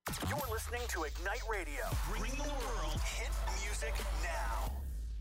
You're listening to Ignite Radio. Bring the world hit music now.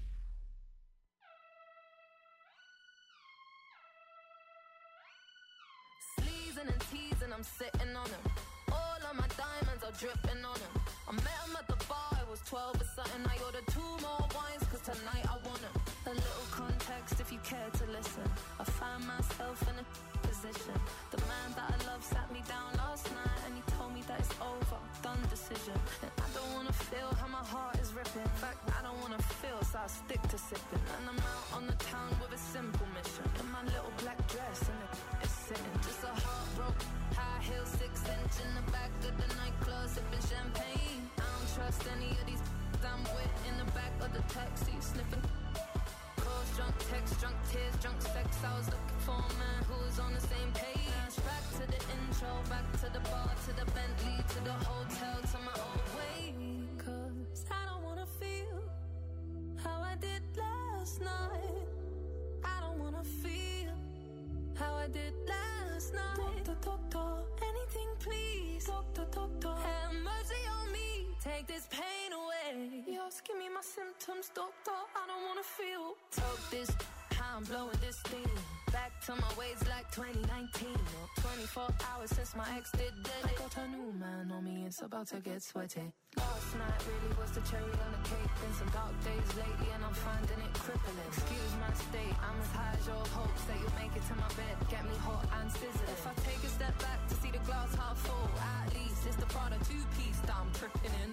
Sleezing and teasing, I'm sitting on them. All of my diamonds are dripping on them. I met him at the bar, I was 12 or something. I ordered 2 more wines, cause tonight I want him. A little context if you care to listen. I find myself in a position. The man that I love sat me down last night and he told me that it's over, done decision. And I don't wanna feel how my heart is ripping. In fact, I don't wanna feel, so I stick to sipping. And I'm out on the town with a simple mission. In my little black dress and it's sitting. Just a heartbroken, high heel, 6-inch in the back of the nightclub, sipping champagne. I don't trust any of these I'm with in the back of the taxi, sniffing. Calls, drunk text, drunk tears, drunk sex. I was looking for a man who was on the same page. Back to the intro, back to the bar, to the Bentley, to the hotel, to my own way. Cause I don't wanna feel how I did last night. I don't wanna feel how I did last night. Doctor, anything please. Doctor, have mercy on me. Take this pain away. You're asking me my symptoms, doctor. I don't wanna feel. Talk this, how I'm blowing this thing. Back to my ways like 2019. 24 hours since my ex did dead. I got a new man on me, it's about to get sweaty. Last night really was the cherry on the cake. Been some dark days lately and I'm finding it crippling. Excuse my state, I'm as high as your hopes that you'll make it to my bed. Get me hot and sizzling. If I take a step back to see the glass half full, at least it's the Prada 2-piece that I'm tripping in.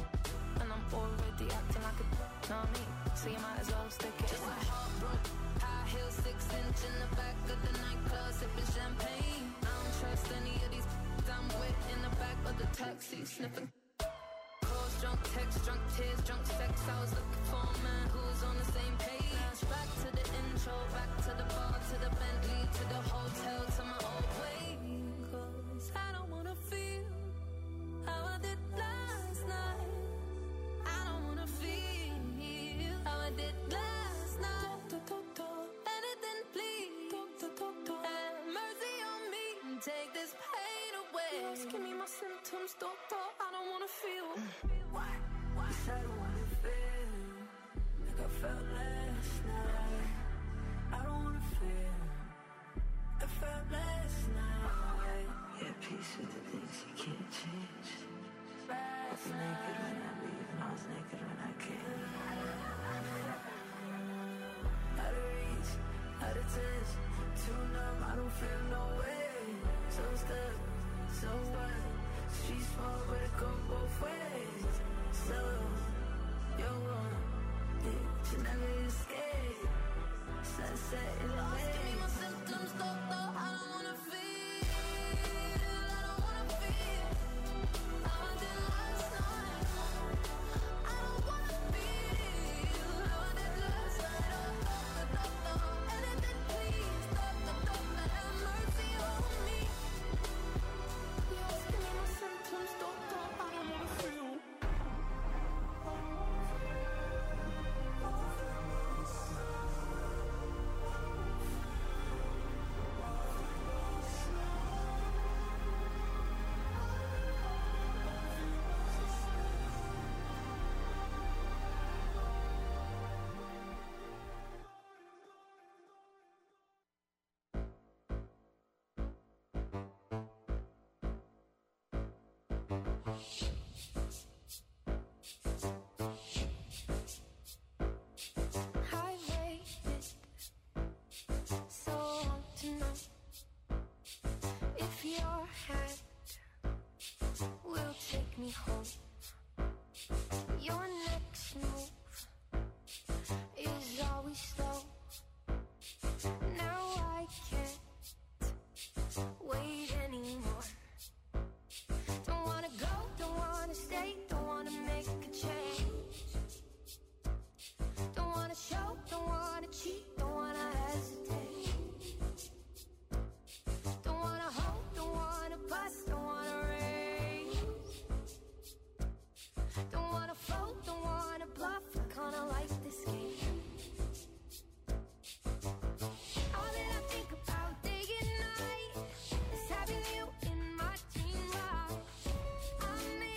And I'm already acting like a know me, so you might as well stick it. Just a heartbroken, high heel, 6-inch in the back of the nightclub, sipping champagne. I don't trust any of these I'm with in the back of the taxi, sniffing. Calls, drunk text, drunk tears, drunk sex. I was looking for a man who was on the same page. Back to the intro, back to the bar, to the Bentley, to the hotel, to my old way. Cause I don't wanna feel how I did last night. I don't wanna feel how I did last night. Doctor, anything please. Doctor, have mercy on me and take this pain away. You're asking me my symptoms, doctor. I don't wanna feel. Why? Yes, I don't wanna feel like I felt last night. I don't wanna feel like I felt last night. Yeah, peace with the things you can't change. I was naked when I leave and I was naked when I came. Out of reach, out of touch, too numb, I don't feel no way. So stuck, so what? Streets small, but it go both ways. So, you're wrong, you never escape. Sunset in the way. Give me my symptoms, doctor. I don't wanna feel. All that I think about day and night is having you in my dream life. I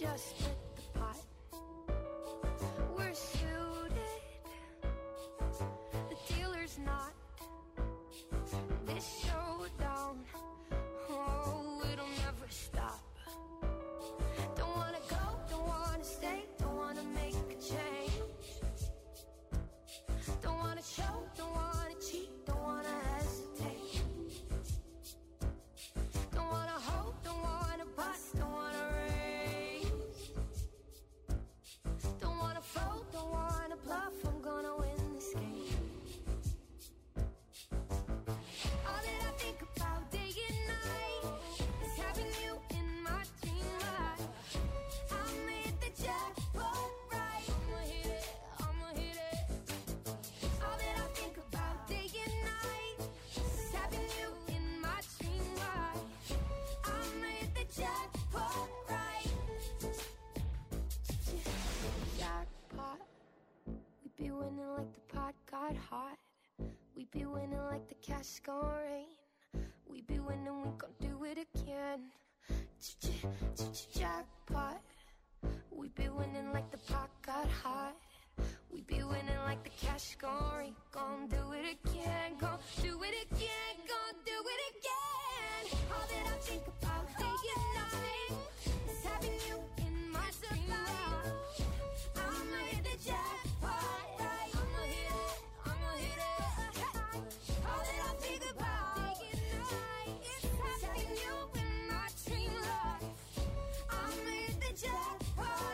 just split the pot. We're suited, the dealer's not. This showdown, oh, it'll never stop. Don't wanna go, don't wanna stay, don't wanna make a change. Don't wanna show, don't wanna cheat, don't wanna hesitate. Don't wanna hope, don't wanna bust, don't wanna raise. Don't wanna fold, don't wanna bluff, I'm gonna win this game. All that I think about day and night is having you in my dream life. I made the jackpot right. I'ma hit it. All that I think about day and night is having you in my dream life. I made the jackpot right. Jackpot. We be winning like the pot got hot. We be winning like the cash gon' rain. We be winning, we gon' do it again. Jackpot. We be winning like the pot got hot. We be winning like the cash gon' rain. Gon' do it again, gon' do it again, gon' do it again. All that I think about day and night is having you in my dream life. I'ma hit the jackpot right. I'ma hit it, I'ma hit it. All that I think about day and night is having you in my dream life. I'ma hit the jackpot.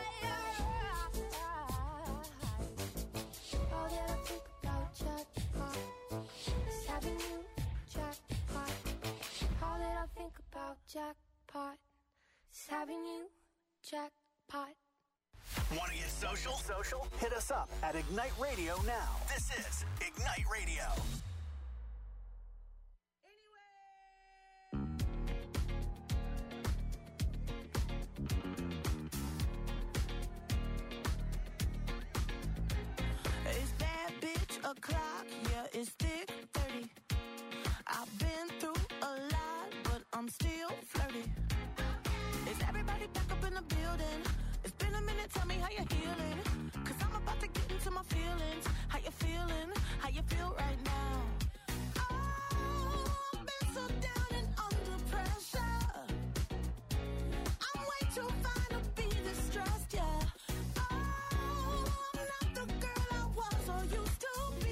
All that I think about jackpot is having you jackpot. All that I think about jackpot is having you jackpot. Want to get social? Hit us up at Ignite Radio now. This is Ignite Radio. It's that bitch o'clock, yeah, it's thick 30. I've been through a lot, but I'm still flirty. Is everybody back up in the building? It's been a minute, tell me how you're healing. Cause I'm about to get into my feelings. How you feeling? How you feel right now? Oh, I've been so down and under pressure. I'm way too fine to be distressed, yeah. Oh, I'm not the girl I was or used to be.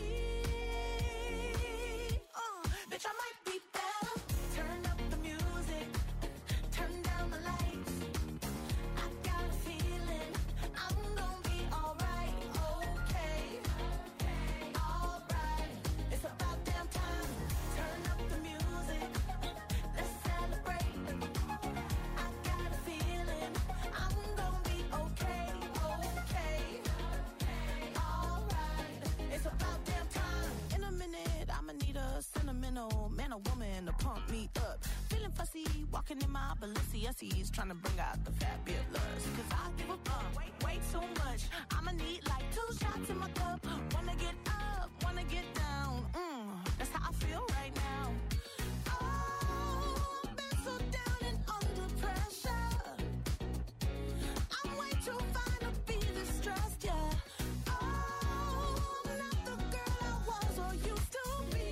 Bitch, I might be better. Turn up the music, turn down the lights. I got a feeling I'm gonna be alright, okay, alright. It's about damn time. Turn up the music, let's celebrate. I got a feeling I'm gonna be okay, alright. It's about damn time. In a minute, I'ma need a sentimental man or woman to pump me up. Feeling fussy, walking in my Balenciennes, trying to bring out the fabulous. Cause I give a fuck way too much. I'ma need like 2 shots in my cup. Wanna get up, wanna get down. That's how I feel right now. Oh, I've been so down and under pressure. I'm way too fine to be distressed, yeah. Oh, I'm not the girl I was or used to be.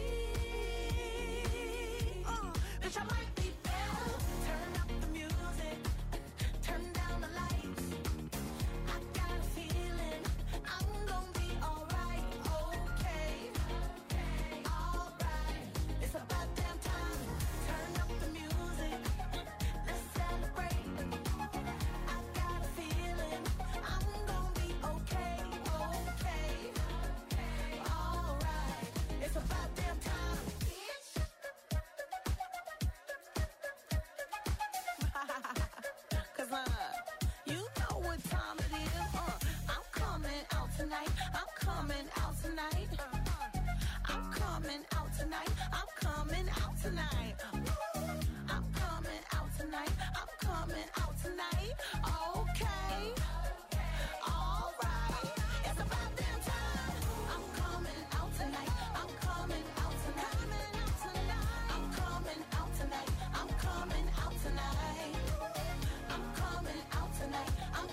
Bitch, I might be better. Turn up the music, turn down the lights. I got a feeling I'm gonna be alright, okay, alright. It's about damn time. Turn up the music, let's celebrate. I got a feeling I'm gonna be okay, alright. It's about damn time. Cause you know what time it is. I'm coming out tonight. I'm coming out tonight. I'm coming out tonight. I'm coming out tonight. I'm coming out tonight. I'm coming out tonight. Okay. Alright. It's about damn time. I'm coming out tonight. I'm coming out tonight. I'm coming out tonight. I'm coming out tonight. I'm coming out tonight.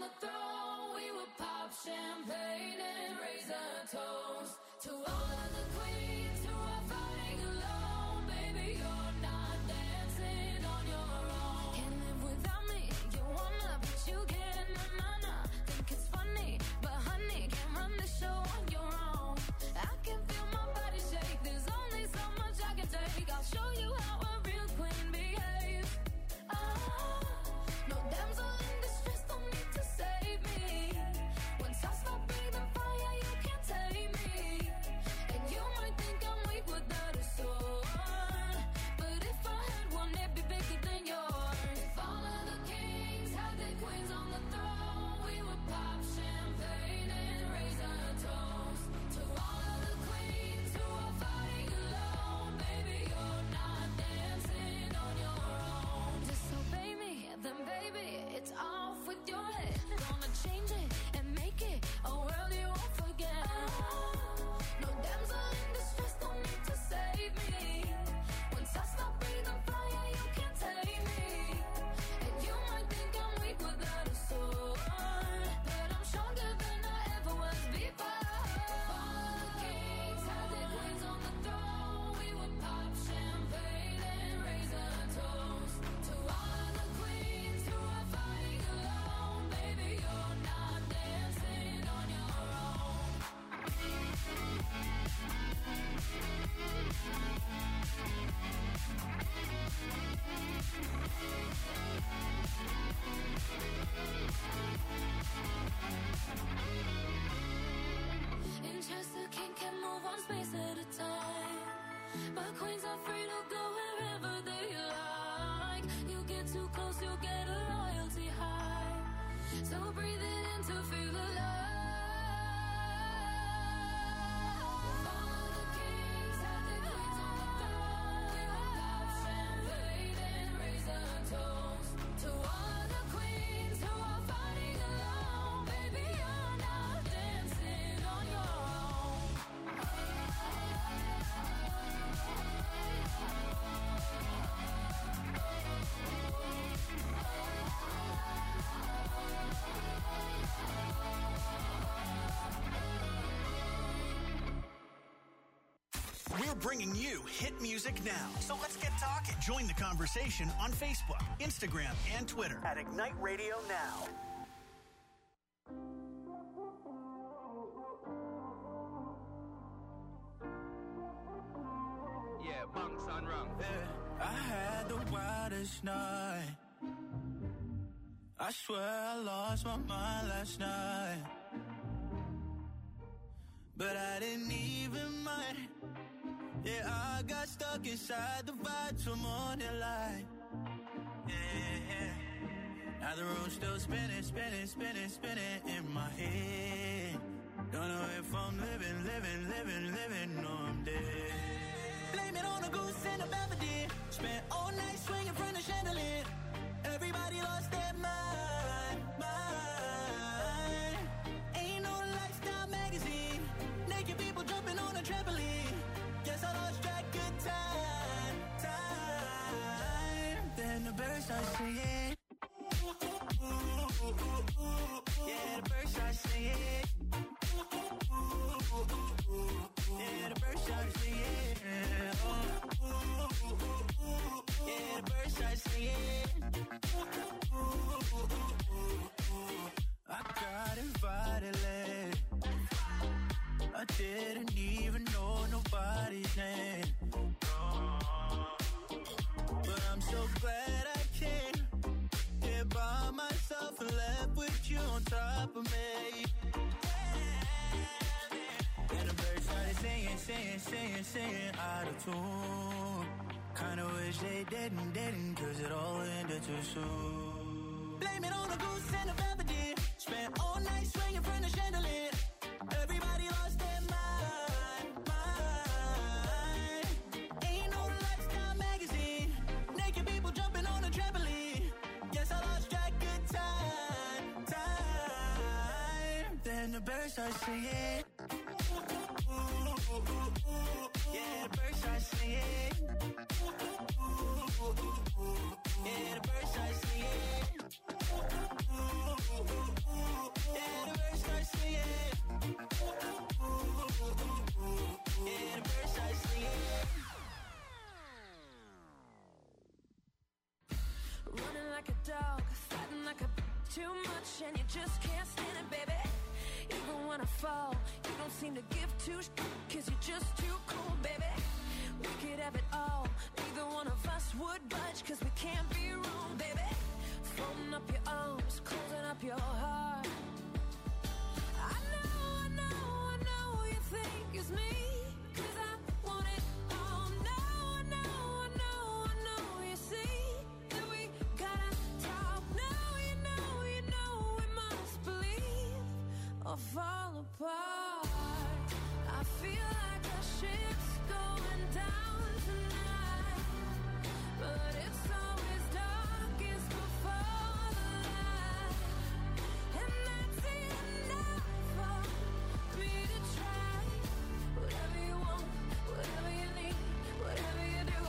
the throne, we would pop champagne and raise a toast to all of the queens who are fighting alone. Baby, you're not dancing on your own. Can't live without me, you wanna, but you can't. Nah. Think it's funny, but honey, can't run the show on your own. I can feel my body shake, there's only so much I can take. I'll show you how a real queen behaves. No damsel in distress, don't need to save me. Once I stop breathing fire, you can't take me. And you might think I'm weak without a sword, but if I had one, it'd be bigger than yours. If all of the kings had their queens on the throne, we would pop champagne and raise a toast to all of the queens who are fighting alone. Baby, you're not dancing on your own. Disobey me, then baby, it's off with your head. Gonna change it and make it a world you won't forget. No damsel in distress, don't need to save me. Once I stop breathing fire, you can't take me. And you might think I'm weak without a sword, but I'm stronger than I ever was before. All of the kings had their queens on the throne, we would pop champagne and raise a toast to all of the queens who are fighting alone. Baby, you're not dancing on your own. In Chester, king can move one space at a time, but queens are free to go wherever they like. You get too close, you'll get a royalty high. So breathe it in to feel alive. All of the kings had their queens on the throne, we would pop champagne and raise a toast to all of the queens who are fighting alone. Baby, you're not dancing on your own. We're bringing you hit music now. So let's get talking. Join the conversation on Facebook, Instagram, and Twitter at Ignite Radio Now. Yeah, bunks on wrong. Yeah, I had the wildest night. I swear I lost my mind last night. But I didn't even mind. Yeah, I got stuck inside the vibe till morning light. Yeah, now the room's still spinning, spinning, spinning, spinning in my head. Don't know if I'm living, or I'm dead. Blame it on a goose and a Belvedere. Spent all night swinging from the chandelier. Everybody lost their mind. Ain't no lifestyle magazine. Naked people jumping on a trampoline. Guess I lost track of time. Then the birds start singing. Yeah, the birds start singing. Yeah, the birds start singing. Yeah, the birds start singing. I got invited late. I didn't even know nobody's name. But I'm so glad I came here by myself and left with you on top of me. And the birds started singing out of tune. Kinda wish they didn't, cause it all ended too soon. Blame it on a goose and a Belvedere. Spent all night swinging from the chandelier. Everybody lost their mind. Ain't no lifestyle magazine. Naked people jumping on a trampoline. Guess I lost track of time. Then the birds start singing. Yeah, the birds start singing. Yeah, the birds start singing. too much and you just can't stand it, baby. Even when I fall, you don't seem to give two cause you're just too cool, baby. We could have it all, neither one of us would budge cause we can't be wrong, baby. Folding up your arms, closing up your heart. I know you think it's me, cause I want it all. No, I know, you see that we gotta talk. No, you know we must believe or fall apart. I feel like our ship's going down tonight, but it's always darkest before the light, and that's enough for me to try. Whatever you want, whatever you need, whatever you do,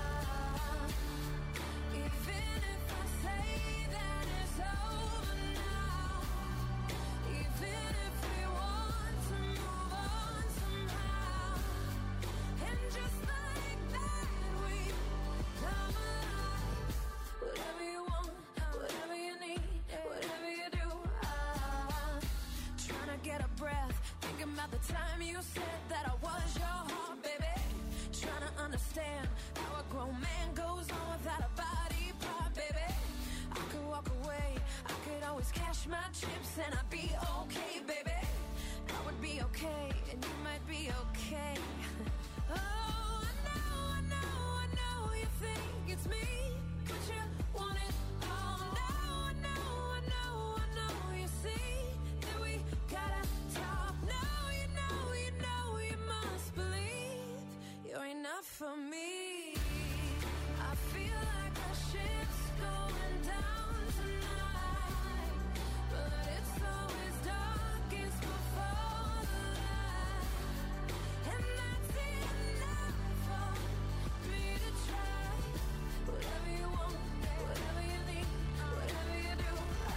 even if I say that it's over now, even if we want to move on somehow, and just like that we come alive. Whatever you want, whatever you need, whatever you do, trying to get a breath, thinking about the time you said that I was your heart, baby. Trying to understand how a grown man goes on without a body part, baby. I could walk away, I could always cash my chips and I'd be okay, baby. I would be okay, and you might be okay. Oh, I know you think it's me, but you want it all. No, I know, you see that we gotta talk. No, you know, you must believe you're enough for me. I feel like our ship's going down tonight, but it's always darkest before the light, and that's enough for me to try. Whatever you want, whatever you need, whatever you do,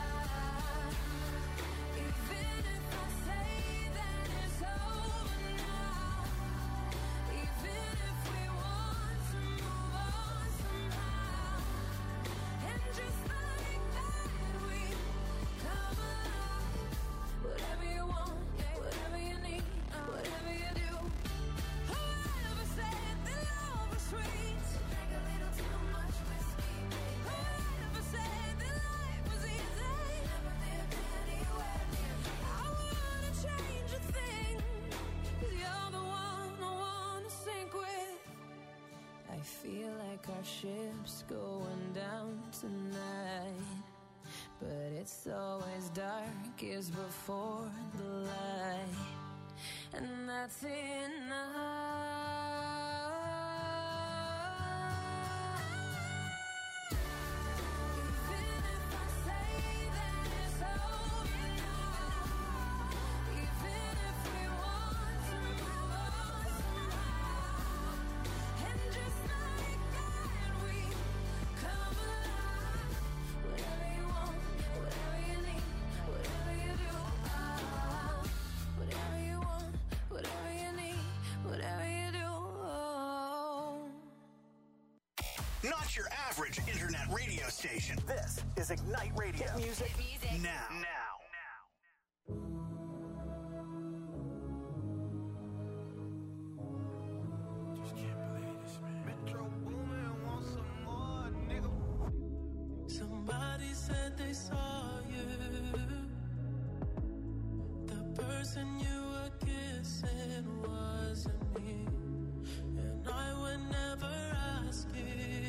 even if I say that it's over now, even if we want to move on somehow, and just like that we come alive. Whatever you want, whatever you need, whatever you do. Whoever said that love was sweet? Drink a little too much whiskey, baby. Whoever said that life was easy? Never lived anywhere near me. I wanna change a thing, cause you're the one I wanna sink with. I feel like our ship's going down tonight, but it's always darkest before the light, and that's enough. Even if I say that it's over now, even if we want to move on somehow, and just like that we come alive. Whatever you want, whatever you need, whatever you do, whatever you want, whatever you need, whatever you do. Not your average internet radio station. This is Ignite Radio. Hit music now. Just can't believe this, man. Metro Boomin wants some more, nigga. Somebody said they saw you. The person you were kissing wasn't me, and I would never ask you.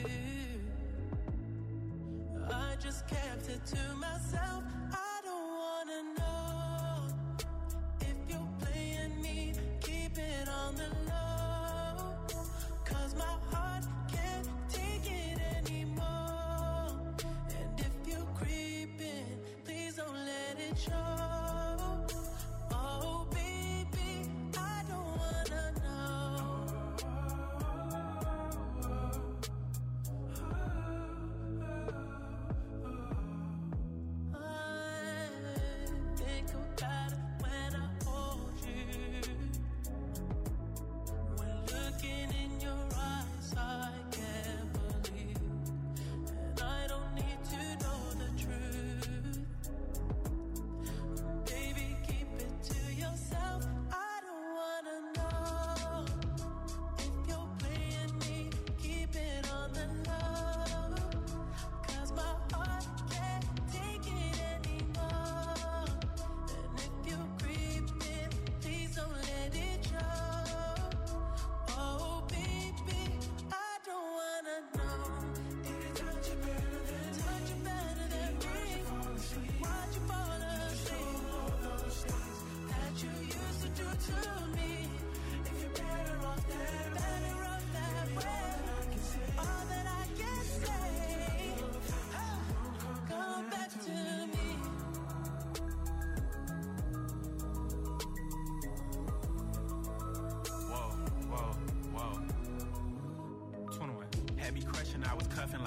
I just kept it to myself. I don't wanna know if you're playing me. Keep it on the low, cause my heart can't take it anymore. And if you're creeping, please don't let it show. Oh baby, I don't wanna know.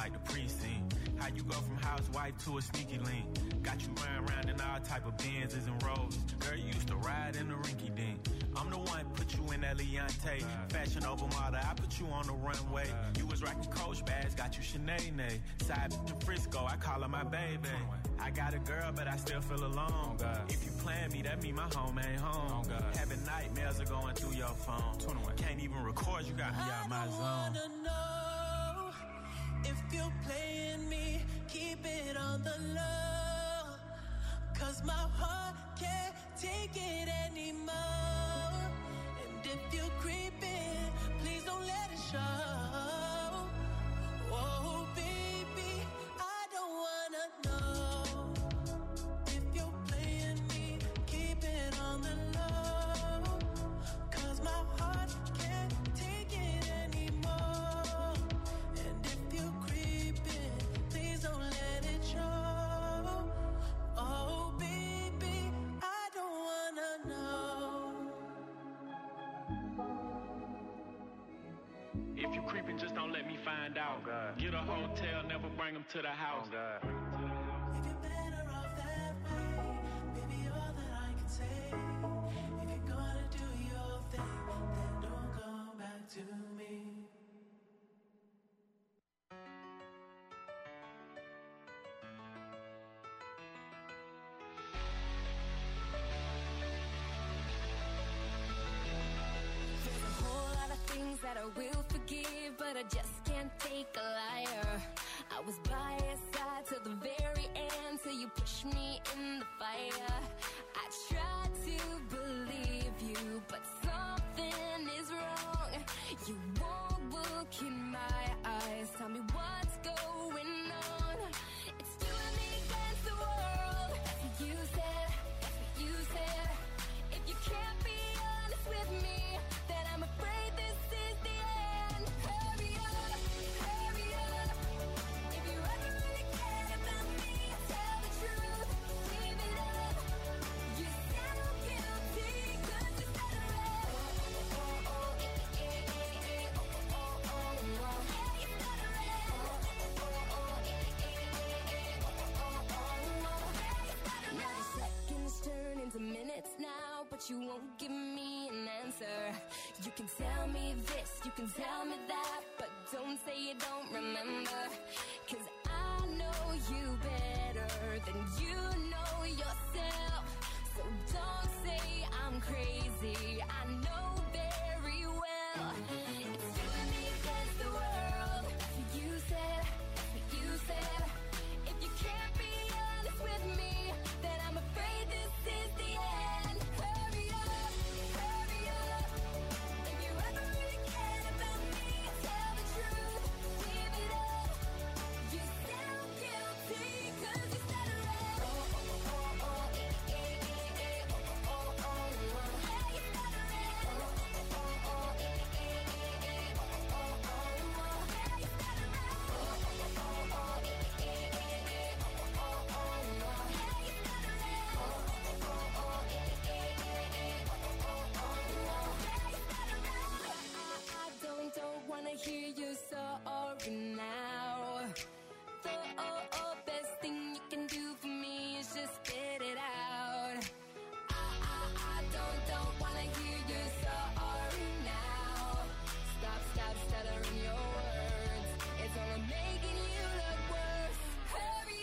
like the precinct. How you go from housewife to a sneaky link. Got you running around in all type of Benzes and Rolls. Girl, you used to ride in the rinky dink. I'm the one put you in that Leontay. Fashion over model, I put you on the runway. You was rocking Coach bags, got you Sinead. Side to Frisco, I call her my baby. I got a girl, but I still feel alone. If you plan me, that mean my home ain't home. Having nightmares are going through your phone. Can't even record, you got me out my zone. I wanna know if you're playing me, keep it on the low. 'Cause my heart can't take it anymore. And if you're creeping, please don't let it show. Oh, baby, I don't wanna know if you're playing me, keep it on the low. 'Cause my heart can't take it anymore. And if you're creeping, please don't let it show. Oh, baby, I don't wanna know. If you creeping, just don't let me find out. Get a hotel, never bring them to the house. If you're better off that way, baby, all that I can say. If you're gonna do your thing, then don't come back to me. There's a whole lot of things that I will forgive, but I just can't take a liar. I was by your side till the very end, till you pushed me in the fire. I tried to believe you, but something is wrong. You won't look in my eyes, tell me what's going on. It's you and me against the world. That's what you said, that's what you said. If you can't be honest with me, then I'm afraid this is the end. Hurry up, hurry up. If you ever really cared about me, tell the truth, leave it up. You sound guilty 'cause you said it right. Oh, oh, oh, eh, eh, eh, eh, oh, oh, oh, oh. Yeah, you said it right. Oh, oh, oh, eh, eh, eh, oh, oh, oh, oh. Yeah, you said it right. Now seconds turn into minutes now, but you won't give me an answer. You can tell me this, you can tell me that, but don't say you don't remember. 'Cause I know you better than you know yourself. So don't say I'm crazy, I know very well. It's you and me against the world. That's what you said, that's what you said. If you can't be honest with me, then I'm afraid this is the end. Hurry up, hurry up. If you ever really cared about me, tell the truth, leave it up. You sound guilty 'cause you said it right. Oh, oh, oh, oh, eh, eh, eh, eh, oh, oh, oh, oh. Yeah, you said it right. Oh, oh, oh, eh, eh, eh, eh, oh, oh, oh, oh. Yeah, you said it right. Oh, oh, oh, eh, eh, eh, eh, oh, oh, oh, oh. Yeah, you said it right. Oh, oh, oh, eh, eh, eh, eh, oh, oh, oh, oh. Yeah, you said it right. I don't wanna hear you sorry now. The best thing you can do for me is just spit it out. I don't wanna hear you sorry now. Stop stuttering your words. It's only making you look worse. Hurry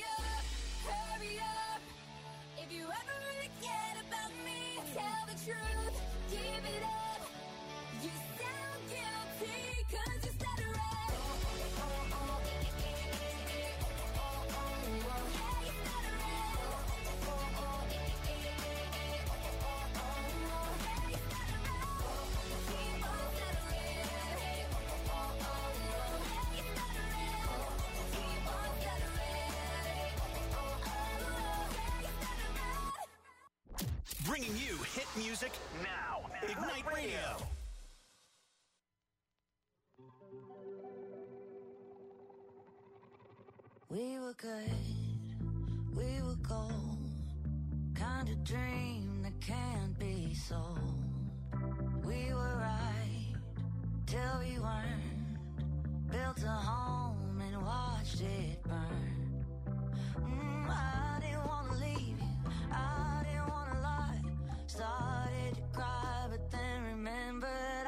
up. If you ever really cared about me, tell the truth, give it up. You sound guilty 'cause you said it right. Oh, oh, oh, eh, eh, eh, eh, oh, oh, oh, oh. Yeah, you said it right. Oh, oh, oh, eh, eh, eh, eh, oh, oh, oh, oh. Yeah, you said it right. Keep on said it right. Oh, oh, oh, oh. Yeah, you said it right. Keep on said it right. Oh, oh, oh. Yeah, you said it right. Bringing you hit music now. Ignite Radio. We were good, we were gold. Kind of dream that can't be sold. We were right till we weren't. Built a home and watched it burn. I didn't want to leave you, I didn't want to lie. Started to cry, but then remembered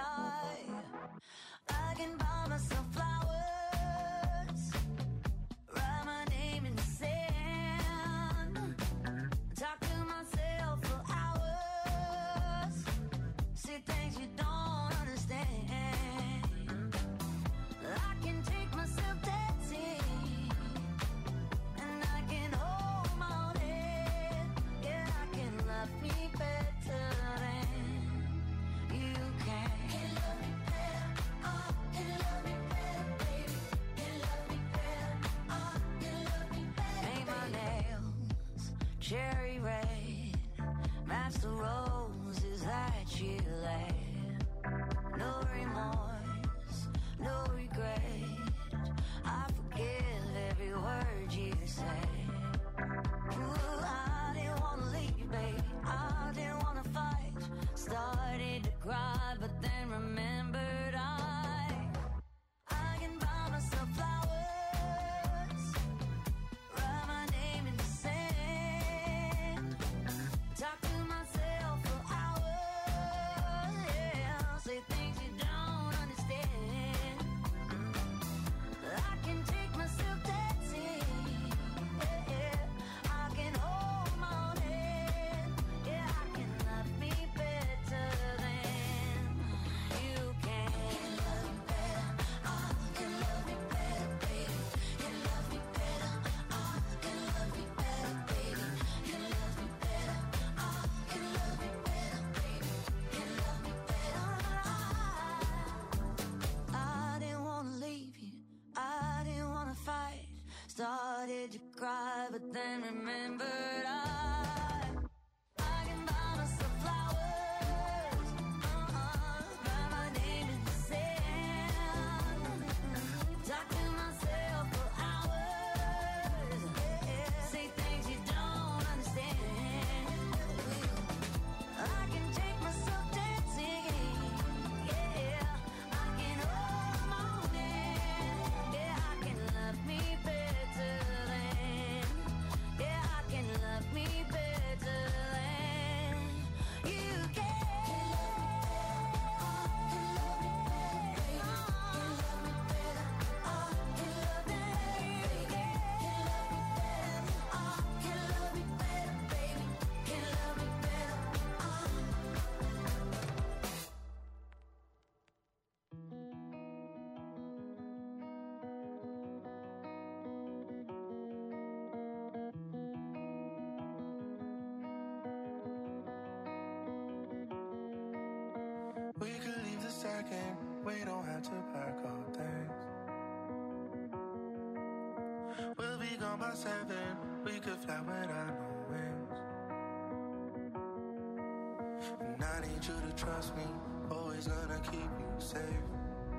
I can buy myself flowers, write my name in the sand, talk to myself for hours, see things you don't understand. I can take myself dancing, and I can hold my own head. Yeah, I can love me better than you can. Can love me better, can love me better, baby. Can love me better, can love me better. Paint my nails cherry red, match the roses that you laid. No remorse, no regret. I forgive every word you say. Ooh, I didn't want to leave, babe. I didn't want to fight. Started to cry, but then remembered I can buy myself flowers, write my name in the sand, talk to myself for hours, yeah, say things you don't understand. I can take myself dancing, yeah, I can hold my own head, yeah, I can love me better than you can. Can love me better, can love me better, baby. Can love me better, can love me better, baby. Can love me better, can love me better, baby. Can love me better. I didn't want to leave you, I didn't want to fight. Started to cry, but then remembered I can buy myself flowers, write my name in the sand, talk to myself for hours, say things you don't understand. I can take myself dancing, yeah, I can hold my own hand, yeah, I can love me better than, yeah, I can love me better than you can. Can love me better, can love me better, can love me better, baby, can love me better. We could leave the second, we don't have to pack all things. We'll be gone by 7, we could fly without no wings. And I need you to trust me, always gonna keep you safe.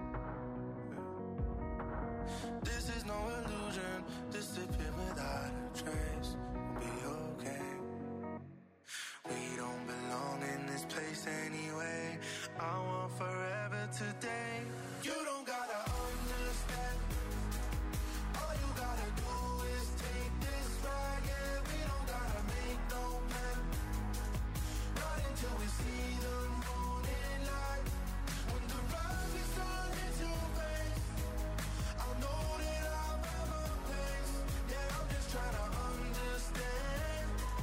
This is no illusion, disappear without a trace. We'll be okay. We don't belong in this place anyway. I want forever today. You don't gotta understand. All you gotta do is take this ride. Yeah, we don't gotta make no plan. Not until we see the morning light. When the rising sun hits your face, I'll know that I'm at my place. Yeah, I'm just trying to understand.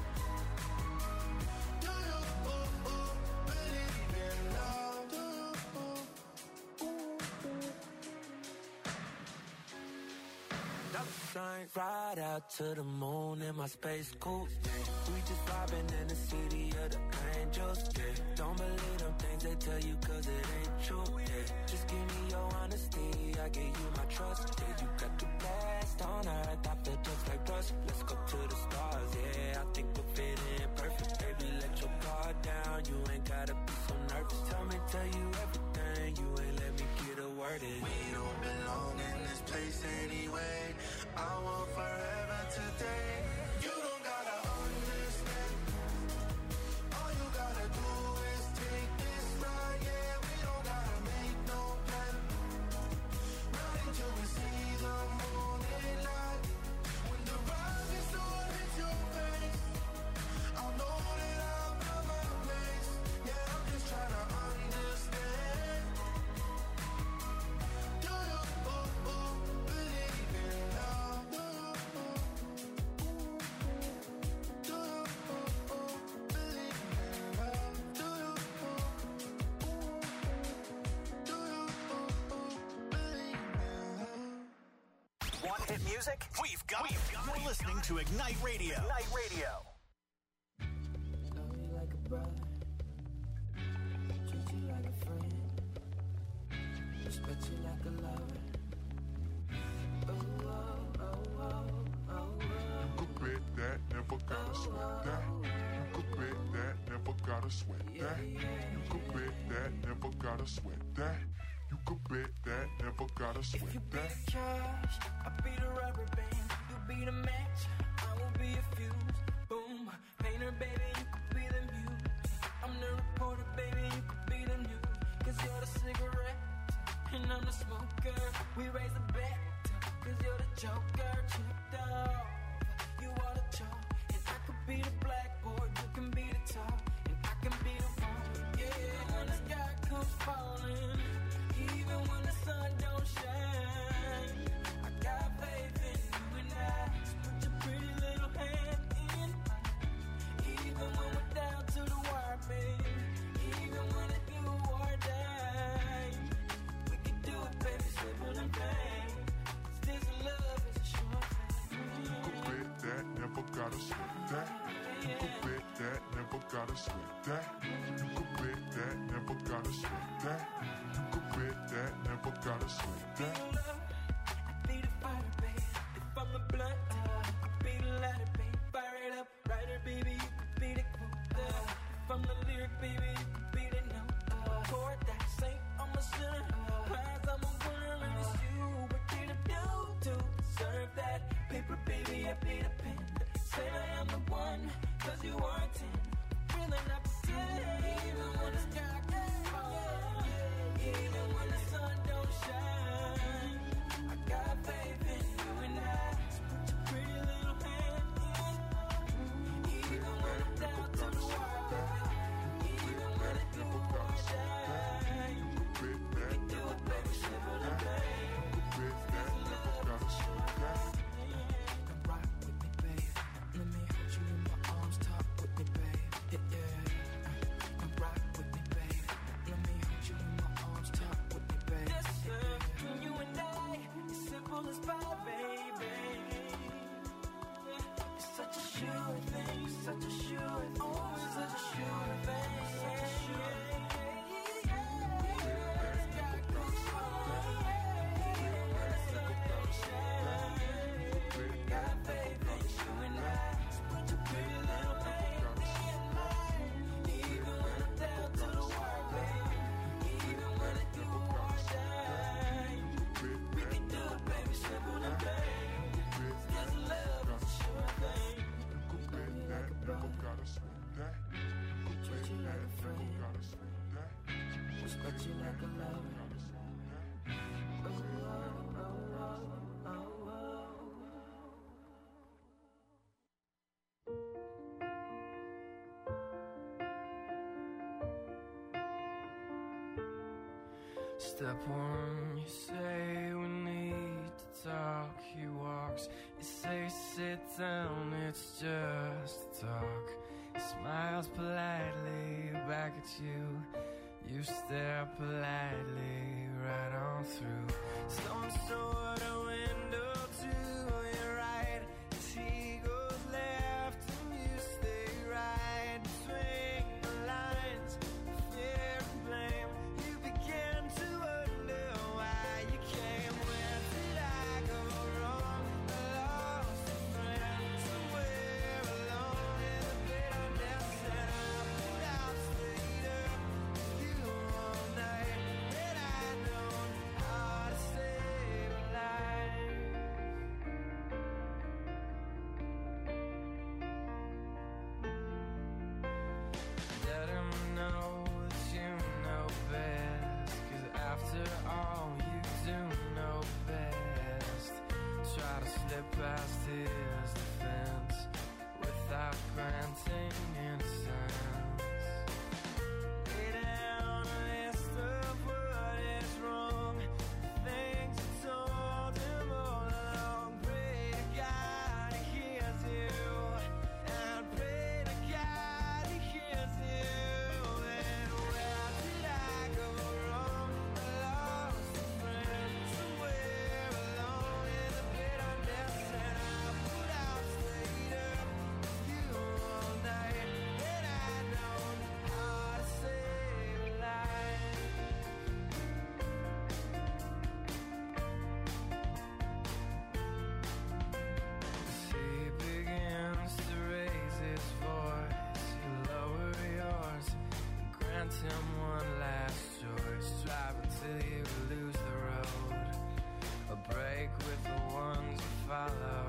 Do you believe in love? Do Shine right out to the moon in my space coupe. We just vibing in the city of the angels. Yeah. Don't believe them things they tell you, cause it ain't true. Yeah. Just give me your honesty, I give you my trust. Yeah, you got the best on earth, I feel just like rust. Let's go to the stars, yeah, I think we'll fit in perfect. Baby, let your guard down, you ain't gotta be so nervous. Tell you everything, you ain't let me get a word in. We don't belong in this place anyway. I want forever today. You don't gotta understand. All you gotta do is take this ride. Yeah, we don't gotta make no plan. Not until we see Hit music? We've got it. You're listening to Ignite Radio. Ignite Radio. Love you like a brother, treat you like a friend, respect you like a lover. Oh, oh, oh, oh, oh, oh. You could bet that, never gotta sweat that. You could bet that, never gotta sweat that. You could bet that, never gotta sweat that. You could bet that, never gotta sweat that. If you be the cash, I'll be the rubber band. You be the match, I will be a fuse. Boom, painter, baby, you could be the muse. I'm the reporter, baby, you could be the news. Cause you're the cigarette, and I'm the smoker. We raise the bet, cause you're the joker. Chipped off, you are the chalk. And I could be the blackboard, you can be the top. And I can be the one, yeah, when the sky comes falling. Even when the sun don't shine, I got faith in you and I. Just put your pretty little hand in mine. Even when we're down to the wire, baby. Even when it's do or die, we can do it, baby, simple and plain. This love is a short thing. You could bet that, never gotta sweat that. You could bet that, never gotta sweat that. You could bet that, never gotta sweat that. You could bet that, never gotta sweat that. I be the fighter, baby. If I'm the blunt, I be the lighter, baby. Fire it up, writer, baby. You could be the quote. If I'm the lyric, baby, you could be the note. Chord that sing, I'm a sinner. Prize, I'm a winner, and it's you. What did I do to deserve that? Paper, baby, I be the pen. Say I am the one, cause you are a 10. Really not pretend, even when the sky gets falling. Even when the sun don't shine, I got faith in you and I. So put your pretty little hand in mine. Even when I'm down to the wire, even when it do or die, we can do it, baby, simple and plain. This love is a short thing. Come rock with me, babe. Let me hold you in my arms, talk with me, babe. Yeah, yeah. Come rock with me, babe. Let me hold you in my arms, talk with me, babe. This love between you and I is simple as pie, baby. It's such a sure thing, such a sure thing, always such a sure thing, such a sure thing. Got faith in you and I. So put your pretty little hand in mine. Even when I'm down to the wire, baby. Even when it do or die, we can do it, baby, simple and plain. This love is a sure thing. You could bet that, never gotta sweat that. You could Treat you bet like a that, friend. never gotta sweat that. Respect you like a lover. Oh, oh, oh, oh, oh, oh. Step one, you say we need to talk. He walks, you say sit down, it's just a talk. He smiles politely back at you. You stare politely right on through some sort of window to your right. As he goes left and you stay right between the lines of fear and blame. You begin to wonder why you came. Where did I go wrong? I lost a friend somewhere alone in the bitterness, and I pulled out straight up with you all night. And I know how to save a life. Let him know that you know best, 'cause after all you do know best. Try to slip past his defense without granting innocence. Lay down a list of what is wrong, the things you told him all along. Pray to God he hears you, and pray to God he hears you. And where did I go wrong? I lost a friend somewhere alone in the bitterness. grant him one last choice. Drive until you lose the road, a break with the ones you follow.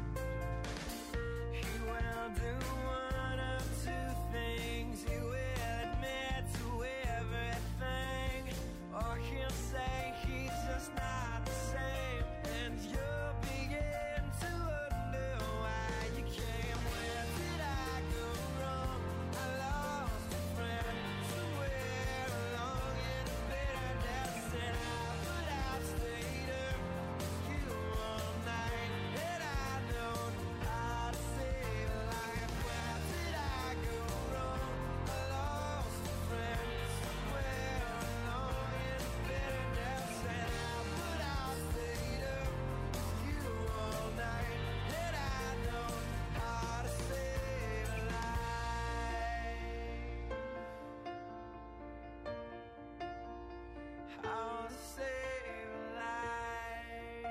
He will do one of two things. He will admit to everything, or he'll say he's just not the same, and you'll begin to wonder why you came. Where did I go wrong? I lost a friend somewhere along in the bitterness, and I stayed up with you all night, and I know how to save a life. Where did I go wrong? I lost a friend somewhere along in the bitterness, and I stayed up with you all night, and I know how to save a life. How to save a life.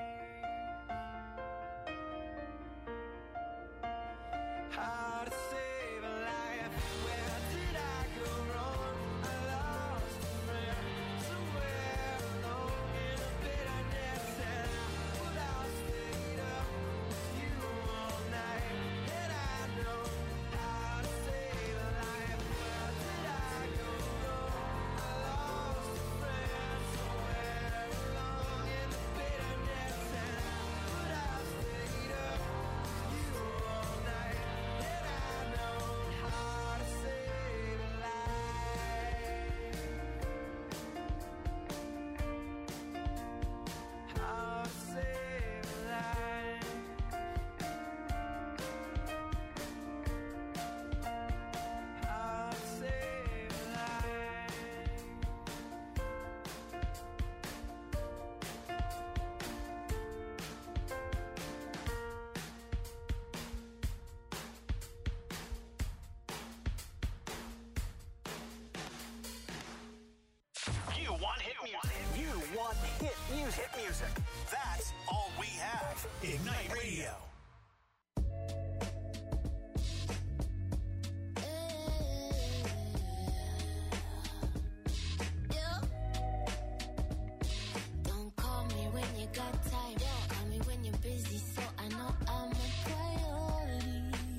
How to save a life. Where did I go wrong? I lost a friend somewhere along in the bitterness, and I stayed up with you all night, and I know how to save a life. Where did I go wrong? I lost a friend somewhere along in the bitterness, and I stayed up with you all night, and I know how to save a life. How to save a life. How to save a life. You want hit music. You want hit music. Hit music. That's all we have. Ignite Radio. Don't call me when you got time. Call me when you're busy, so I know I'm a priority.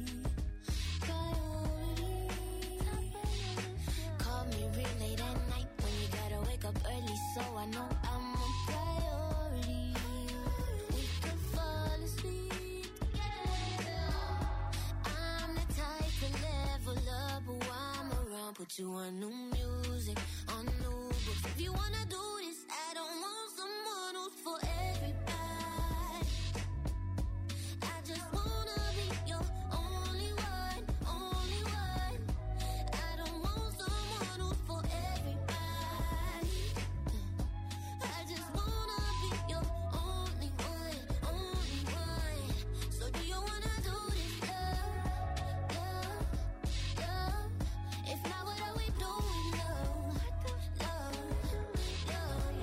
Call me real late at night when you gotta wake up early, so I know I'm a priority. We can fall asleep together. I'm the type to level up, but while I'm around, put you on new music, on new books. If you wanna do this, I don't want someone who's for everybody. I just wanna be your only one, only one. I don't want someone who's for everybody. I just wanna be your only one, only one. So do you wanna do this, love, love, love? If not, what are we doing, love, love, love?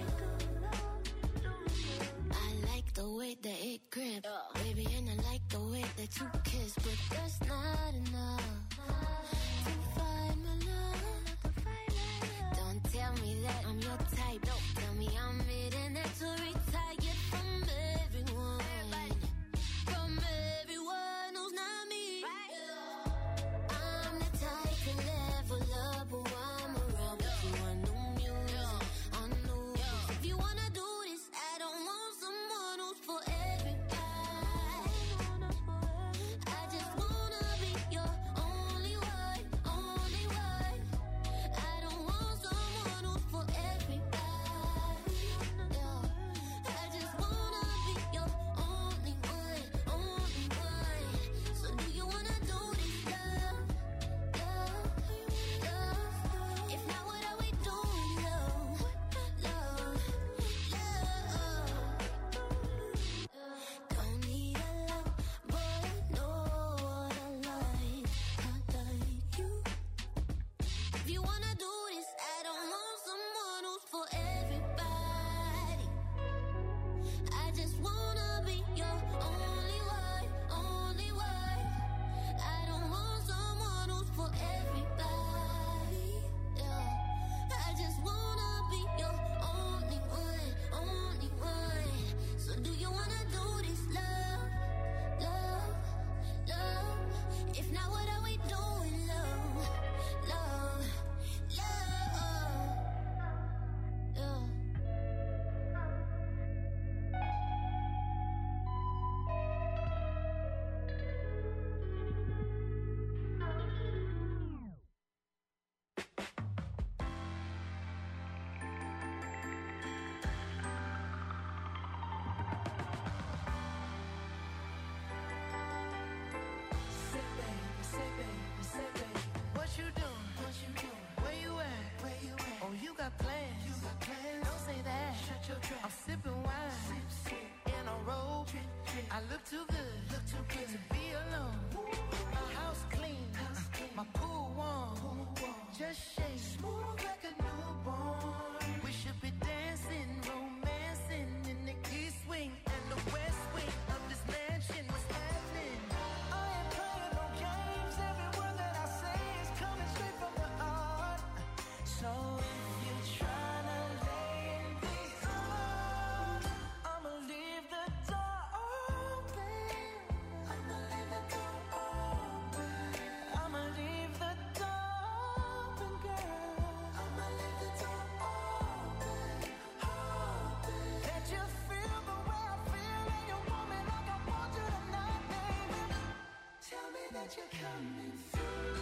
Where you at? Oh, you got plans. Don't say that. Shut your trap. I'm sipping wine in a robe. I look too good to be alone. My house clean, my pool warm. Just shake smooth like a newborn. We should be dancing, romancing in the east wing and the west wing of this mansion. What's happening? I ain't playing no games. Every word that I say is coming straight from the heart. So if you're trying to lay in these arms, I'ma leave the door open. I'ma leave the door open. I'ma leave the door open, girl. I'ma leave the door open, open. Let you feel the way I feel, and you want me like I want you tonight, baby. Tell me that you're coming through.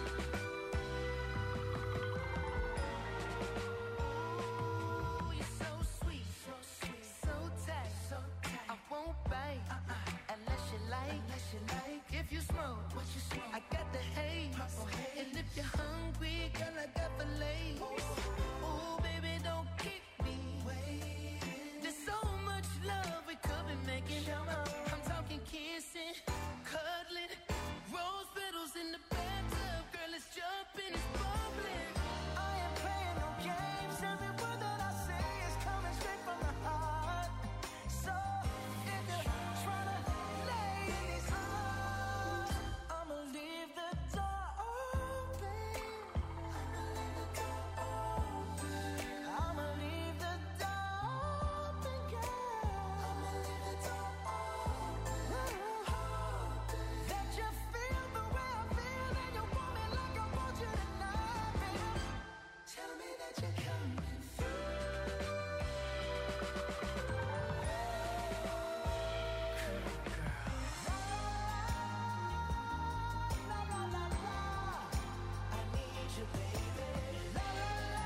You're so sweet, so tight. I won't bite unless you like. If you smoke, what you smoke? I got the haze. And if you're hungry, girl, I got filet. Ooh, baby, don't keep me waiting. There's so much love we could be making. I'm talking kissing, cuddling, rose petals in the bathtub. Girl, it's jumping, it's bubbling. I ain't playing no games. Every word that I say is coming straight from the heart. So if you're trying to lay in these arms, I'ma leave the door open. I'ma leave the door open. I'ma leave the door open, girl. I'ma leave the door open. Let you feel the way I feel, and you want me like I want you tonight, baby. Tell me that you're coming through. La la la la, I need you, baby. La la la,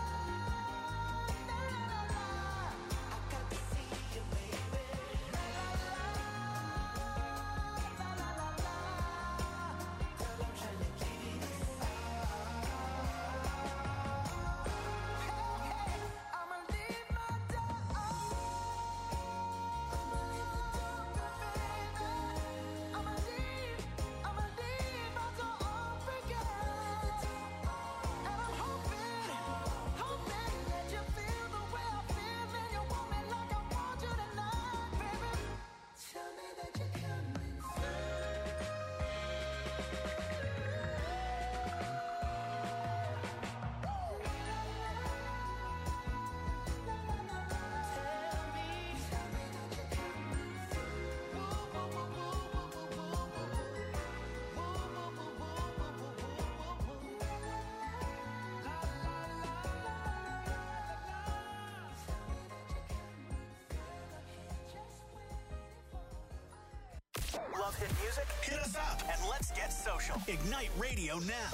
la la la, I got to see you, baby. La la la, la la la la, girl, I'm trying to give you this. I'ma leave my door open. I'ma leave the door open, baby. I'ma leave my door open, girl. And I'm hoping that you feel the way I feel, and you want me like I want you tonight, baby. Tell me that you're coming Love hit music? Hit us up and let's get social. Ignite Radio now.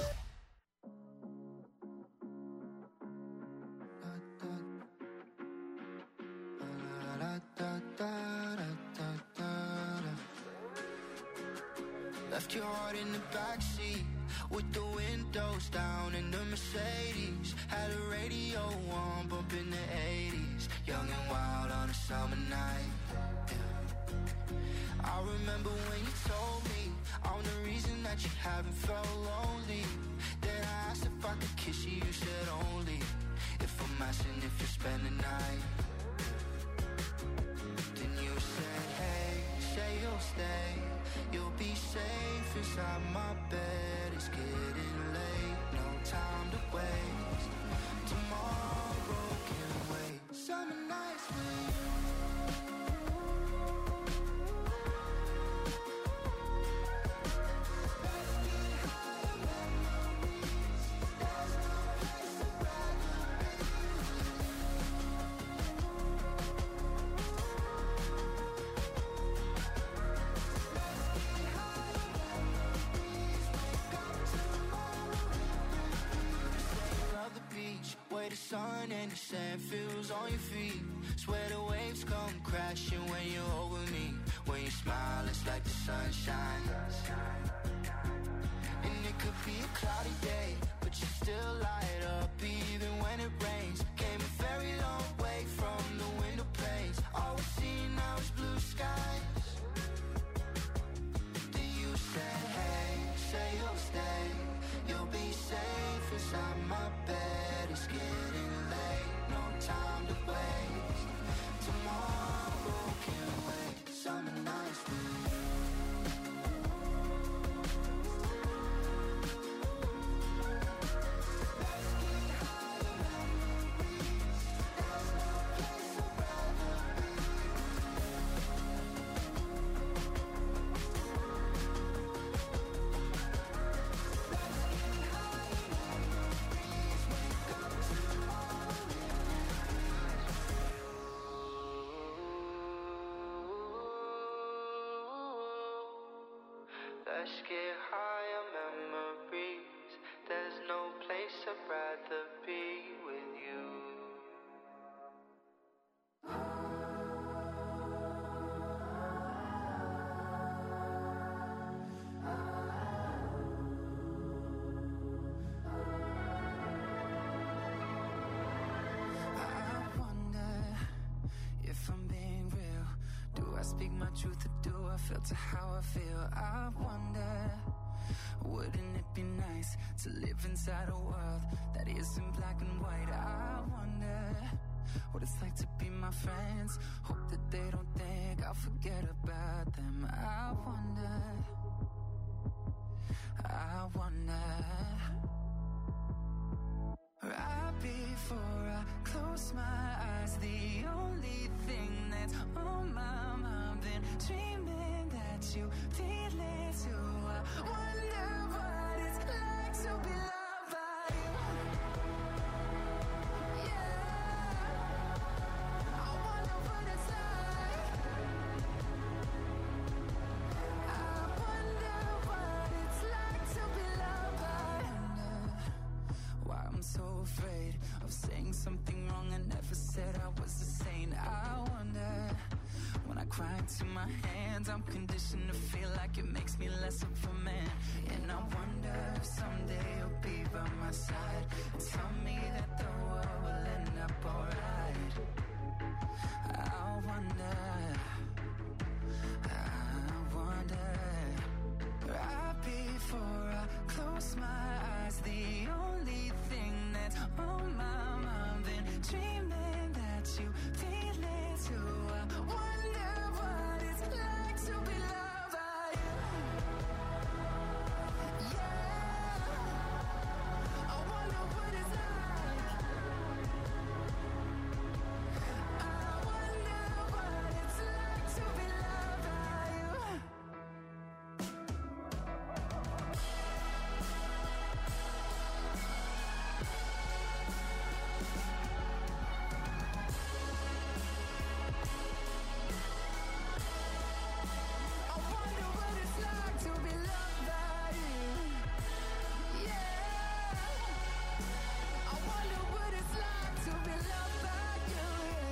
Left your heart in the backseat with the windows down in the Mercedes. Had a radio on, bumping the 80s. Young and wild on a summer night. Yeah. I remember when you told me I'm the reason that you haven't felt lonely. Then I asked if I could kiss you, you said only if I'm asking if you spend the night. Then you said, hey, say you'll stay. You'll be safe inside my bed. It's getting late, no time to waste. Tomorrow can wait. Summer nights with you. Let's get higher memories. There's no place I'd rather be with you. Where the sun and the sand feels on your feet. Swear the waves come crashing when you're over me. When you smile, it's like the sunshine. And it could be a cloudy day, but you still light up even when it rains. Came a very long way from the window panes. All we see now is blue skies. Then you said, hey, say you'll stay. You'll be safe inside my bed. It's getting late, no time to waste. Tomorrow can't wait. Summer nights with you. Let's get high on memories. There's no place I'd rather be with you. I wonder if I'm being real. Do I speak my truth or do I filter how I feel? I wonder, wouldn't it be nice to live inside a world that isn't black and white? I wonder what it's like to be my friends. Hope that they don't think I'll forget about them. I wonder, right before I close my eyes, the only thing that's on my mind, been dreaming that you feel it too. I wonder what it's like to be loved by you. Yeah, I wonder what it's like. I wonder what it's like to be loved by you. Why I'm so afraid of saying something wrong. I never said I was a saint. I wonder, when I cry into my hands, I'm conditioned to feel like it makes me less of a man. And I wonder if someday you'll be by my side. Tell me that the world will end up alright. I wonder, right before I close my eyes, the only thing that's on my mind, been dreaming that you feel it too. I wonder what it's like to be loved by you. Yeah, I wonder what it's like. I wonder what it's like to be loved by you. I wonder what it's like to be loved by you. Yeah, I wonder what it's like to be loved by you.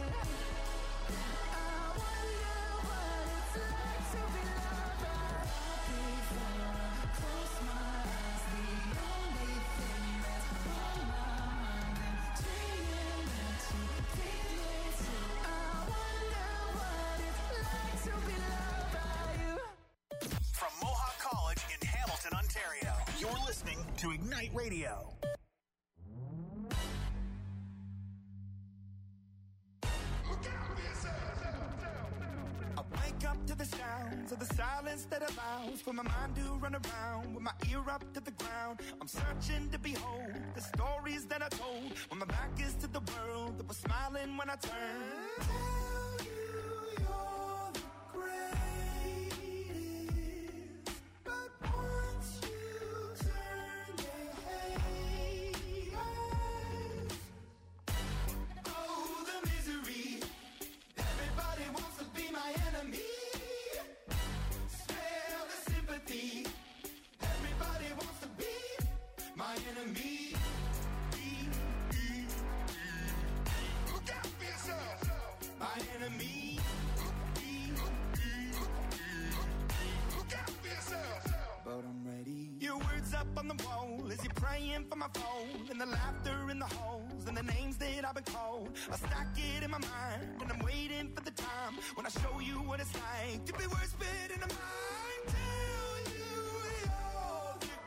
I wonder what it's like to be loved by you. Before I close my eyes, the only thing that's on my mind, and dreaming that you feel it too. I wonder what it's like to be loved by you. From Mohawk College in Hamilton, Ontario, you're listening to Ignite Radio. I wake up to the sounds of the silence that allows for my mind to run around with my ear up to the ground. I'm searching to behold the stories that I told when my back is to the world that was smiling when I turned. Tell you you're the greatest, but once you turn they hate us. Oh, the misery. Everybody wants to be my enemy. Spare the sympathy. Everybody wants to be my enemy. Look out for yourself. My enemy. Look out for yourself. But I'm ready. Your words up on the wall as you're praying for my phone. and the laughter in the halls and the names that I've been called. I stack it in my mind and I'm waiting for the time when I show you what it's like to be worse fit in a mind. Tell you you're the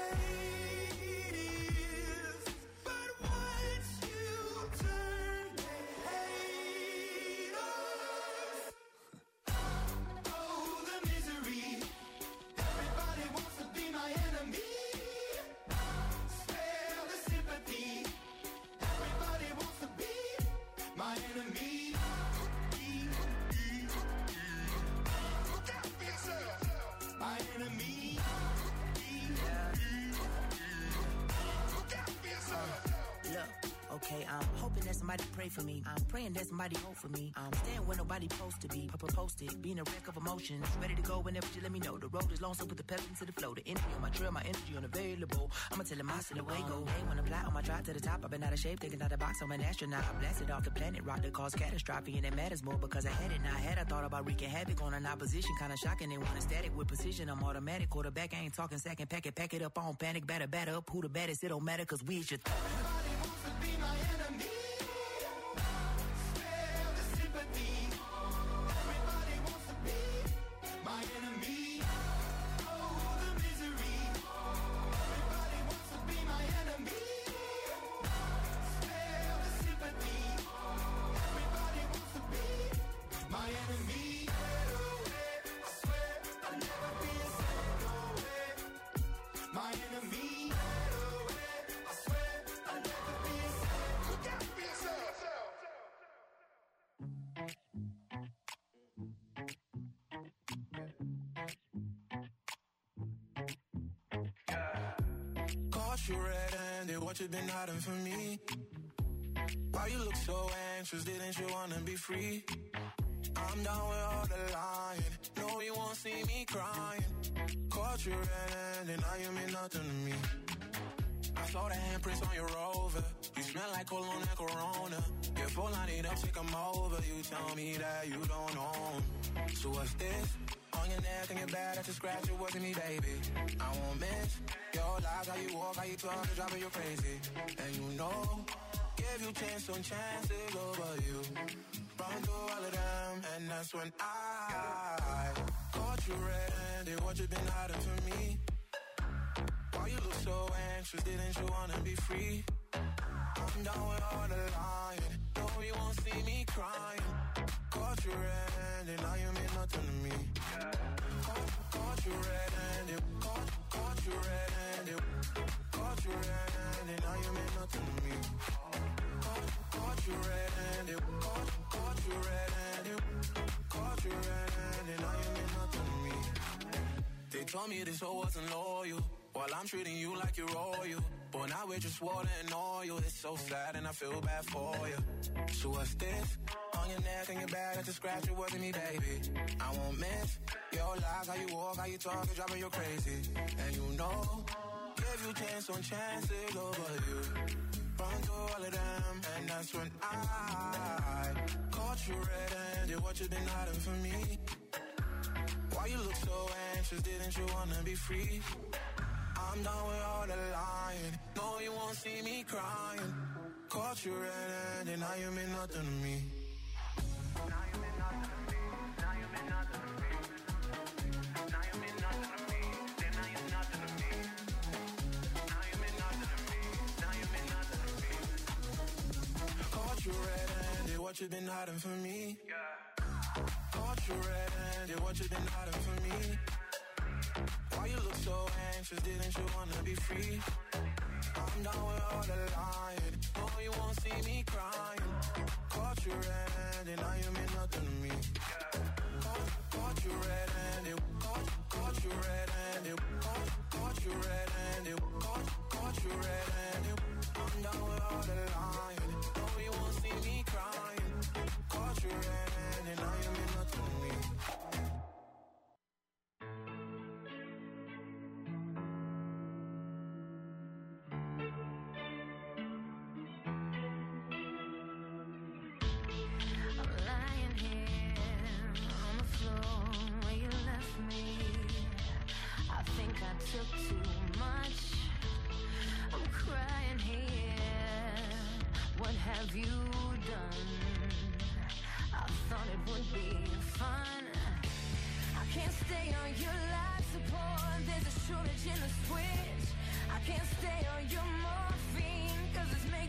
greatest, but once you turn, they hate us. Oh, the misery. Everybody wants to be my enemy. Spare the sympathy. Everybody wants to be my enemy. Look out for yourself. My enemy. Look out for yourself. Look, okay, I'm hoping that somebody pray for me. I'm praying that somebody hope for me. I'm staying where nobody supposed to be. Proposed it, being a wreck of emotions. Ready to go whenever you let me know. The road is long, so put the pedal into the flow. The energy on my trail, my energy unavailable. I'ma tell him I still away go. Hey, when I fly on my drive to the top, I've been out of shape, taking out the box. I'm an astronaut. I blasted off the planet, rock that caused catastrophe, and it matters more because I had it. Now I had, I thought about wreaking havoc on an opposition, kind of shocking. They want a static with precision. I'm automatic, quarterback. I ain't talking second, pack it up on panic, batter up. Who the baddest? It don't matter, cause we is your Everybody wants to be my enemy. Spare the sympathy. Everybody wants to be my enemy. Oh, the misery. Everybody wants to be my enemy. Spare the sympathy. Everybody wants to be my enemy. I swear I'll never be a my enemy. I swear I'll never be a look out for yourself. Caught you red-handed, what you been hiding from me? Why you look so anxious, didn't you wanna be free? I'm down with all the lying, no you won't see me crying. Caught you red-handed, now you mean nothing to me. I saw the handprints on your Rover, you smell like cologne and Corona. You're full, I need up, take 'em over, you tell me that you don't own. So what's this? On your neck and your back, that's a scratch, it wasn't me, baby. I won't miss your lies, how you walk, how you talk, it's driving you crazy. And you know, give you chance on chances over you. Run through all of them, and that's when I caught you red-handed, what you been hiding from me? Why you look so anxious, didn't you wanna be free? I'm down with all the lying, no you won't see me crying. Caught you red-handed, now you mean nothing to me. Caught you red-handed, caught you red-handed, caught you red-handed, now you mean nothing to me. Caught you red-handed, caught you red-handed, caught you red-handed, now you mean nothing to me. They told me this hoe wasn't loyal, while I'm treating you like you're royal. But now we're just water and oil. It's so sad and I feel bad for you. So what's this? On your neck and your back, that's a scratch, it wasn't me, baby. I won't miss your lies, how you walk, how you talk, it's driving you crazy. And you know, give you chance on chances over you. Run through all of them, and that's when I caught you red-handed, what you been hiding from me? Why you look so anxious, didn't you wanna be free? I'm done with all the lying, no you won't see me crying. Caught you red-handed, now you mean nothing to me. Now you mean nothing to me, now you mean nothing to me. Now you mean nothing to me, then now you nothing to me. Now you mean nothing to me, now you mean nothing to me. Caught you red-handed, what you been hiding from me? Caught you red-handed, what you been hiding from me? Why you look so anxious, didn't you wanna be free? I'm down with all the lying, no you won't see me crying. Caught you red-handed, now you mean nothing to me. Caught you red-handed, caught you red-handed, caught you red-handed, caught you red-handed. I'm down with all the lying, no you won't see me crying. Caught you red-handed, now you mean nothing to me. Took too much. I'm crying here. have you done? I thought it would be fun. I can't stay on your life support. There's a shortage in the switch. I can't stay on your morphine, cause it's making